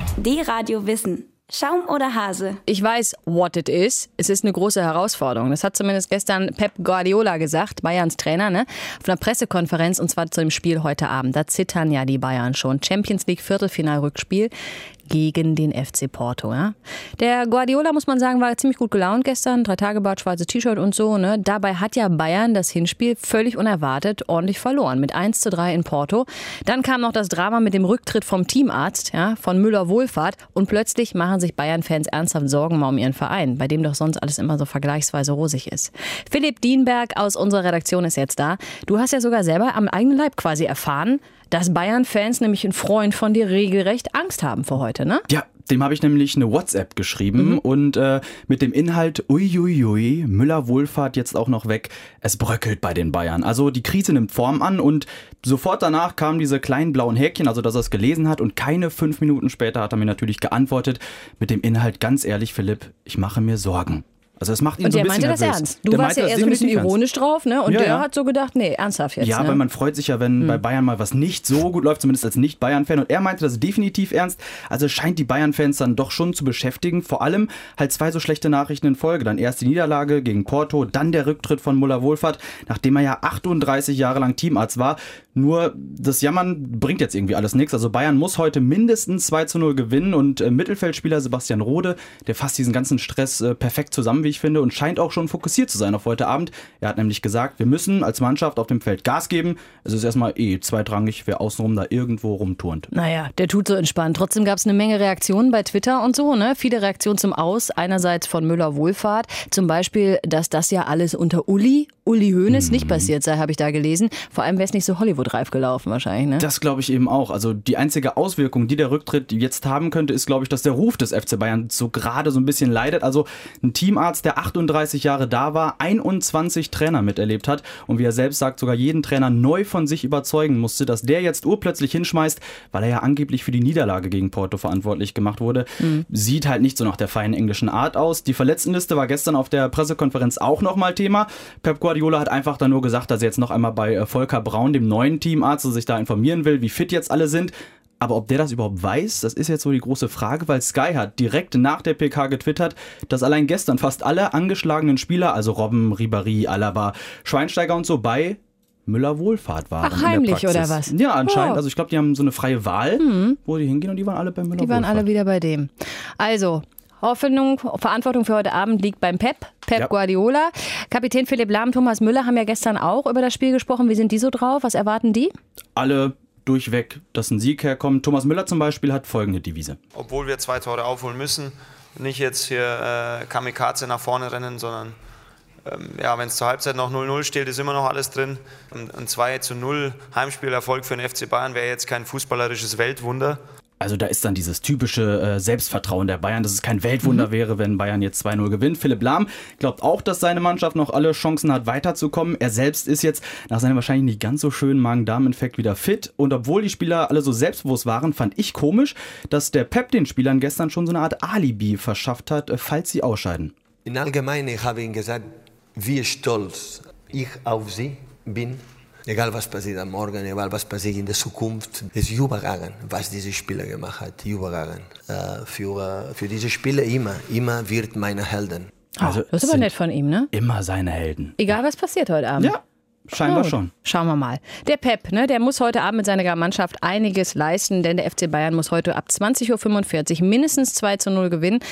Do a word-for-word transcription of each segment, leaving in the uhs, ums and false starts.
D-Radio Wissen. Schaum oder Hase? Ich weiß, what it is. Es ist eine große Herausforderung. Das hat zumindest gestern Pep Guardiola gesagt, Bayerns Trainer, ne? Auf einer Pressekonferenz, und zwar zu dem Spiel heute Abend. Da zittern ja die Bayern schon. Champions League Viertelfinalrückspiel gegen den F C Porto. Ja? Der Guardiola, muss man sagen, war ziemlich gut gelaunt gestern. Drei Tage Bart, schwarzes T-Shirt und so. Ne? Dabei hat ja Bayern das Hinspiel völlig unerwartet ordentlich verloren. Mit eins zu drei in Porto. Dann kam noch das Drama mit dem Rücktritt vom Teamarzt, ja, von Müller-Wohlfahrt. Und plötzlich machen sich Bayern-Fans ernsthaft Sorgen mal um ihren Verein, bei dem doch sonst alles immer so vergleichsweise rosig ist. Philipp Dienberg aus unserer Redaktion ist jetzt da. Du hast ja sogar selber am eigenen Leib quasi erfahren, dass Bayern-Fans, nämlich ein Freund von dir, regelrecht Angst haben für heute, ne? Ja, dem habe ich nämlich eine WhatsApp geschrieben mhm. und äh, mit dem Inhalt, uiuiui, Müller-Wohlfahrt jetzt auch noch weg, es bröckelt bei den Bayern. Also die Krise nimmt Form an und sofort danach kamen diese kleinen blauen Häkchen, also dass er es gelesen hat, und keine fünf Minuten später hat er mir natürlich geantwortet mit dem Inhalt, ganz ehrlich Philipp, ich mache mir Sorgen. Also das macht ihn und so ein der bisschen meinte das nervös. ernst. Du der warst ja eher so ein bisschen ironisch ernst. drauf, ne? Und ja, der ja. hat so gedacht, nee, ernsthaft jetzt. Ja, ne? weil man freut sich ja, wenn hm. bei Bayern mal was nicht so gut läuft, zumindest als Nicht-Bayern-Fan. Und er meinte das definitiv ernst. Also scheint die Bayern-Fans dann doch schon zu beschäftigen. Vor allem halt zwei so schlechte Nachrichten in Folge. Dann erst die Niederlage gegen Porto, dann der Rücktritt von Müller-Wohlfahrt, nachdem er ja achtunddreißig Jahre lang Teamarzt war. Nur das Jammern bringt jetzt irgendwie alles nichts. Also Bayern muss heute mindestens zwei zu null gewinnen. Und äh, Mittelfeldspieler Sebastian Rode, der fasst diesen ganzen Stress äh, perfekt zusammen, wie ich finde, und scheint auch schon fokussiert zu sein auf heute Abend. Er hat nämlich gesagt, wir müssen als Mannschaft auf dem Feld Gas geben. Es ist erstmal eh zweitrangig, wer außenrum da irgendwo rumturnt. Naja, der tut so entspannt. Trotzdem gab es eine Menge Reaktionen bei Twitter und so, ne? Viele Reaktionen zum Aus. Einerseits von Müller-Wohlfahrt. Zum Beispiel, dass das ja alles unter Uli, Uli Hoeneß mhm. nicht passiert sei, habe ich da gelesen. Vor allem wäre es nicht so Hollywood-reif gelaufen wahrscheinlich, ne? Das glaube ich eben auch. Also die einzige Auswirkung, die der Rücktritt jetzt haben könnte, ist, glaube ich, dass der Ruf des F C Bayern so gerade so ein bisschen leidet. Also ein Teamarzt, der achtunddreißig Jahre da war, einundzwanzig Trainer miterlebt hat und wie er selbst sagt, sogar jeden Trainer neu von sich überzeugen musste, dass der jetzt urplötzlich hinschmeißt, weil er ja angeblich für die Niederlage gegen Porto verantwortlich gemacht wurde. Mhm. Sieht halt nicht so nach der feinen englischen Art aus. Die Verletztenliste war gestern auf der Pressekonferenz auch nochmal Thema. Pep Guardiola hat einfach dann nur gesagt, dass er jetzt noch einmal bei Volker Braun, dem neuen Teamarzt, sich da informieren will, wie fit jetzt alle sind. Aber ob der das überhaupt weiß, das ist jetzt so die große Frage, weil Sky hat direkt nach der P K getwittert, dass allein gestern fast alle angeschlagenen Spieler, also Robben, Ribéry, Alaba, Schweinsteiger und so, bei Müller-Wohlfahrt waren. Ach, heimlich oder was? Ja, anscheinend. Oh. Also ich glaube, die haben so eine freie Wahl, mhm. wo die hingehen, und die waren alle bei Müller-Wohlfahrt. Die waren alle wieder bei dem. Also, Hoffnung, Verantwortung für heute Abend liegt beim Pep, Pep ja. Guardiola. Kapitän Philipp Lahm, Thomas Müller haben ja gestern auch über das Spiel gesprochen. Wie sind die so drauf? Was erwarten die? Alle durchweg, dass ein Sieg herkommt. Thomas Müller zum Beispiel hat folgende Devise. Obwohl wir zwei Tore aufholen müssen, nicht jetzt hier äh, Kamikaze nach vorne rennen, sondern ähm, ja, wenn es zur Halbzeit noch null null steht, ist immer noch alles drin. Ein zwei zu null Heimspielerfolg für den F C Bayern wäre jetzt kein fußballerisches Weltwunder. Also da ist dann dieses typische äh, Selbstvertrauen der Bayern, dass es kein Weltwunder mhm. wäre, wenn Bayern jetzt zwei null gewinnt. Philipp Lahm glaubt auch, dass seine Mannschaft noch alle Chancen hat, weiterzukommen. Er selbst ist jetzt nach seinem wahrscheinlich nicht ganz so schönen Magen-Darm-Infekt wieder fit. Und obwohl die Spieler alle so selbstbewusst waren, fand ich komisch, dass der Pep den Spielern gestern schon so eine Art Alibi verschafft hat, falls sie ausscheiden. In allgemein, ich habe ihm gesagt, wie stolz ich auf sie bin. Egal was passiert am Morgen, egal was passiert in der Zukunft, es ist überragend, was diese Spieler gemacht hat, überragend. Äh, für, für diese Spieler immer, immer wird meine Helden. Also, das ist aber nett von ihm, ne? Immer seine Helden. Egal was passiert heute Abend. Ja. Scheinbar oh, schon. Schauen wir mal. Der Pep, ne, der muss heute Abend mit seiner Mannschaft einiges leisten, denn der F C Bayern muss heute ab zwanzig Uhr fünfundvierzig mindestens zwei zu null gewinnen.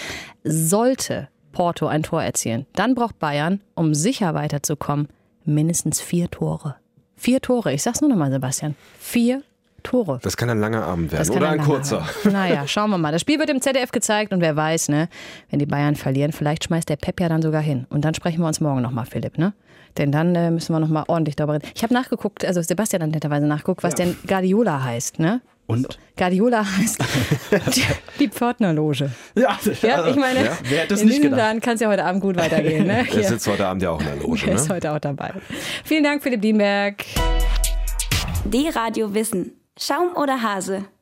Sollte Porto ein Tor erzielen, dann braucht Bayern, um sicher weiterzukommen, mindestens vier Tore. Vier Tore, ich sag's nur nochmal, Sebastian. Vier Tore. Das kann ein langer Abend werden oder ein, ein kurzer. Abend. Naja, schauen wir mal. Das Spiel wird im Z D F gezeigt und wer weiß, ne, wenn die Bayern verlieren, vielleicht schmeißt der Pep ja dann sogar hin. Und dann sprechen wir uns morgen nochmal, Philipp, ne? Denn dann äh, müssen wir nochmal ordentlich darüber reden. Ich habe nachgeguckt, also Sebastian hat netterweise nachgeguckt, was ja. denn Guardiola heißt, ne? Und? Guardiola heißt die, die Pförtnerloge. Ja, ja, ich meine, ja. Wer hätte es in nicht diesem gedacht? Plan kann es ja heute Abend gut weitergehen. Ne? Der sitzt heute Abend ja auch in der Loge. Der ne? ist heute auch dabei. Vielen Dank, Philipp Dienberg. D-Radio Wissen. Schaum oder Hase?